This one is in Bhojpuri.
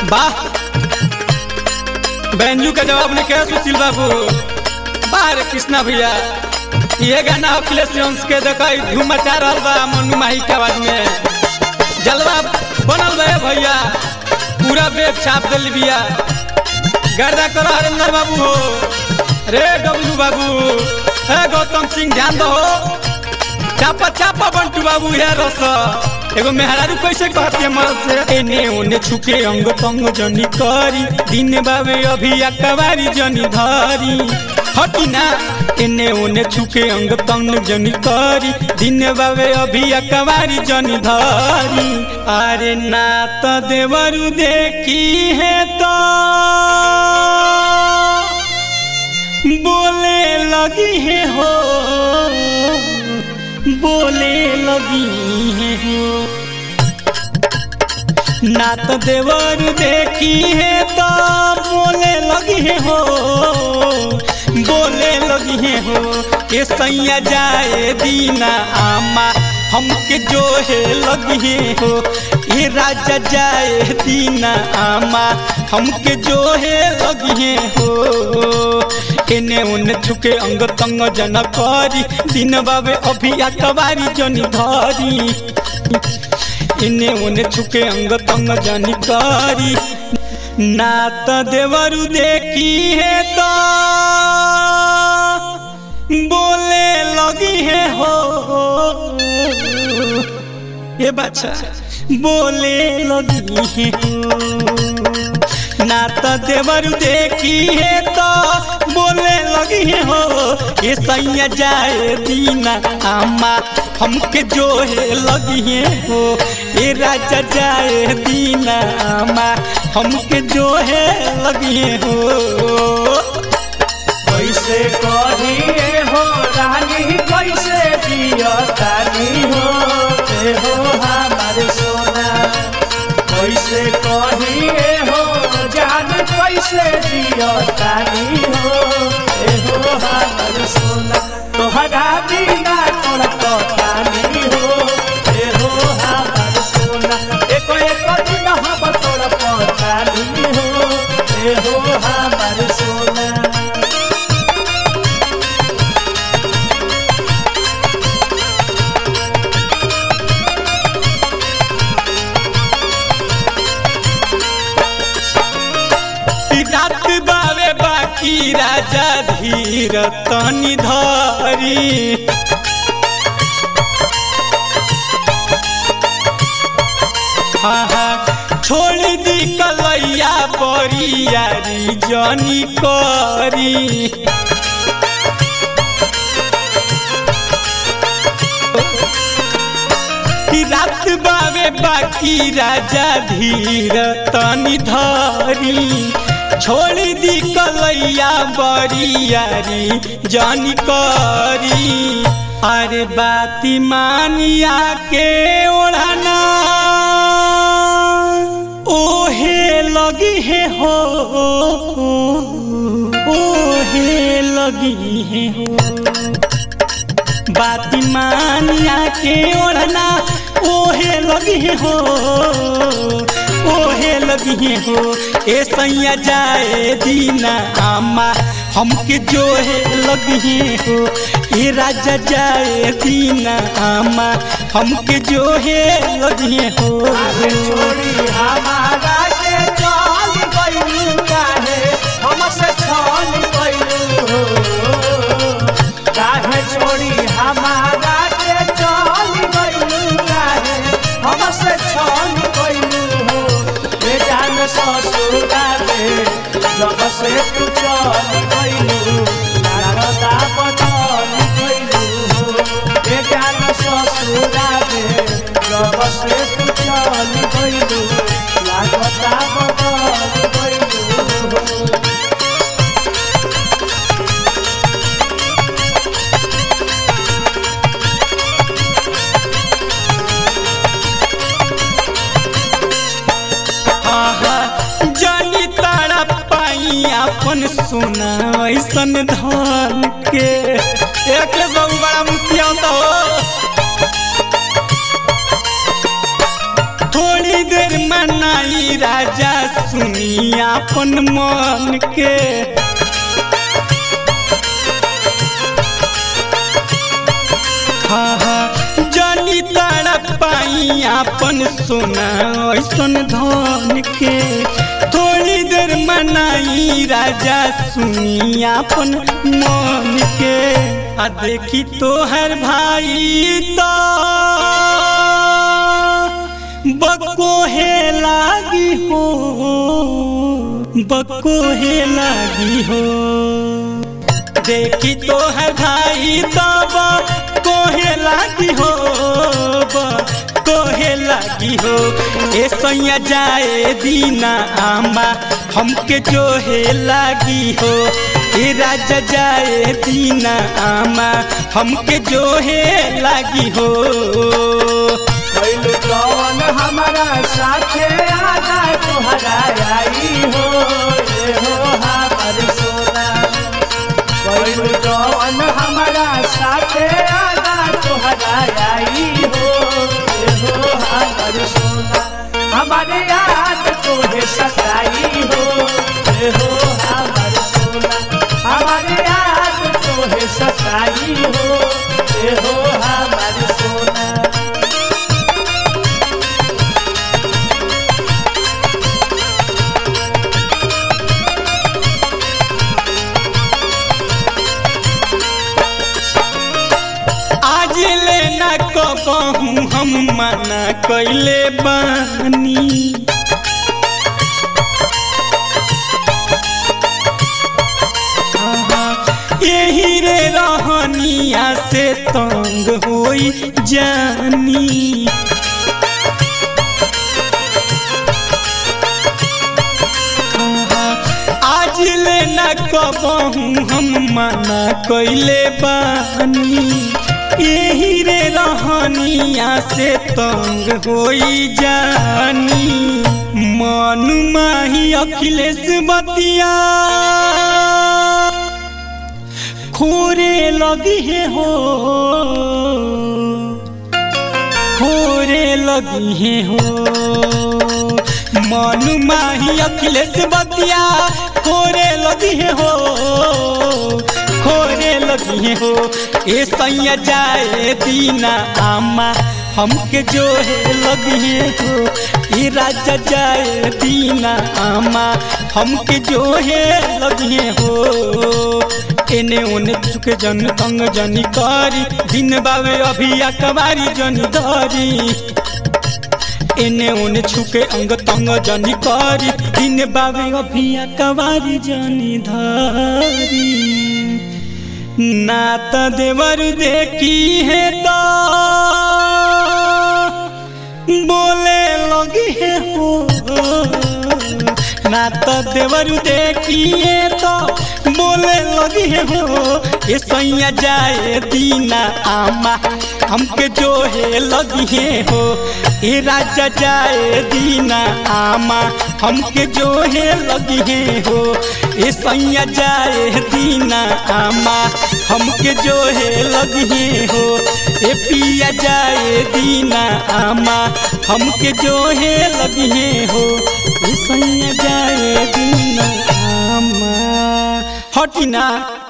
वाह बेंजू का जवाब ने क्या सुशील बाबू बाहर कृष्णा भैया ये गाना अखिलेश के देखा धूम मचा रहा बा मनु माही के आवाज में जलवा बनल बे भैया पूरा वेब छाप दिल बिया गर्दा करो हरिंदर बाबू हो रे डब्लू बाबू है गौतम सिंह ध्यान दो चापा चापा बंटू बाबू है रस एगो मेहरारू कैसे कहती है मरद से एने ओने छुके अंग तंग जनी करी दिन बाबे अभी अकबारी जनी धारी हटी ना एने ओने छुके अंग तंग जनी करी दिन बाबे अभी अकबारी जनी धारी अरे ना तो देवरू देखी है तो बोले लगी है हो बोले लगी है हो ना तो देवर देखी है तो बोले लगी है हो बोले लगी है हो ये सैया जाए दीना आमा हमके जो है लगी है हो ये राजा जाए दीना आमा हमके जो है लगी है हो एने ओने छुके अंग तंग जन करी दिन बाबे अभी अकबारी जनी धारी एने ओने छुके अंग तंग जनी करी ना तो देवरू देखी है तो बोले लगी है हो ये बच्चा बोले लगी है हो ना तो देवरू देखी है तो बोले लगी है हो ये सैया जाए दीना आमा हमके जो है लगी है हो ये राजा जाए दीना आमा हमके जो है लगी है हो कैसे कहिए हो रानी कैसे दिया तानी हो ते हो हमारे सोना कैसे कहिए हो जान कैसे दिया तानी हो ते हो हमारे सोना तोहरा बिना कौन तानी हो ते हो हमारे सोना एको एको दिन हम तोड़ तानी हो ते हो हमारे सोना रात बावे बाकी राजा धीर तनी धारी हाँ हाँ छोड़ दी कलैया बरियारी जनी करी रात बावे बाकी राजा धीर तनी धारी छोड़ दी कलैया बरियारी जानी करी अरे बाती मानिया के ओढ़ना ओहे लगी है हो ओहे लगी है हो बाती मानिया के ओढ़ना ओहे लगी है हो ओहे लगी है हो ए सैया जाए दीना आमा हमके जो है लगी है हो ए राजा जाए दीना आमा हमके जो है लगी है हो छोड़ी हमारा के चल गइलू काहे हमसे छल गइलू हो काहे छोड़ी हमारा के चल गइलू काहे हमसे छल गइलू हो ए जान ससुरा रे जब से तू चल गइलू लागता बदल गइलू हो ए जान ससुरा रे जब से तू चल गइलू लागता बदल गइलू हो जानी तारा पाई अपन सोना ऐसन धन के एक बाबू बड़ा मुश्किल होता हो थोड़ी देर मना मनाई राजा सुनी अपन मन के। जनी तड़पाई अपन सोना ऐसन धन के। थोड़ी देर मनाई राजा सुनी अपन मन के। आ देखी तोहर भाई तो बकोहे लागी हो, बकोहे लागी हो। देखी तोहर भाई तब कोहे लागी हो, कोहे लागी हो। ए सैया जाए दीना आमा हमके जोहे लागी हो। ए राजा जाए दीना आमा हमके जोहे लागी हो। कैलू जौन हमारा साथे आजा तोहरा आई हो, ए हो हमर सोना। कैलू जौन हमारा साथे आजा तोहरा आई हो, ए हो हमर सोना। हमारे याद तोहे सताई हो, ए हो हमर सोना। हमारे याद तोहे सताई हो, ए हो हमर सोना। आज लेना कहूँ हम मना कैले बानी। यही रे रहनिया से तंग होई जानी। आज लेना कहूँ हम मना कैले बानी। यही रे रहनिया से तंग होई जानी। मन माही अखिलेश बतिया खोरे लगी है हो, खोरे लगी है हो। मन माही अखिलेश बतिया खोरे लगी है हो, खोरे लगी है हो। ए सैया जाए दीना आमा हमके जो है लगी है हो। ए राजा जाए दीना आमा हमके जो है लगी है हो। एने ओने चुके जन तंग जनी करी, दिन बावे अभी अकबारी जनी धरी। एने ओने छुके अंग तंग जनी करी, दिन बावे अभी अकबारी जनी धरी। ना त देवर देखी है तो बोले लगी है हो, ना तो देवर देखी है तो बोले लगी है हो। ये सैया जाए दीना आमा हमके जो है लगी है हो। ये राजा जाए दीना आमा हमके जो है लगी है हो। ये सैया जाए दीना आमा हमके जो है लगी है हो। ये पिया जाए दीना आमा हमके जो है लगी है हो। ये सैया जाए दीना आमा हटिना।